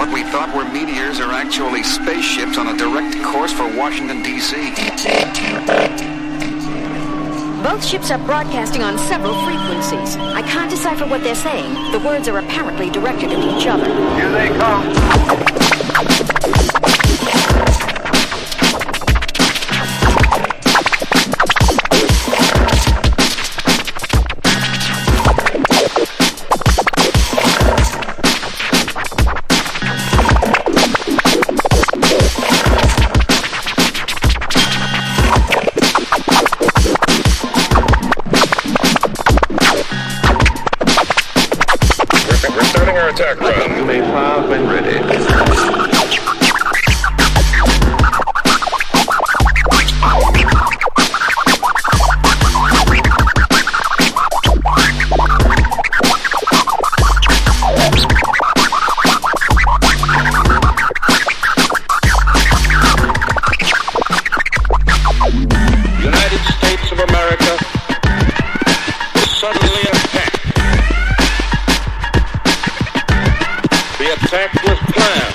What we thought were meteors are actually spaceships on a direct course for Washington, D.C. Both ships are broadcasting on several frequencies. I can't decipher what they're saying. The words are apparently directed at each other. Here they come. Attack run. You may fire when ready. United States of America is suddenly attacked. The attack was planned.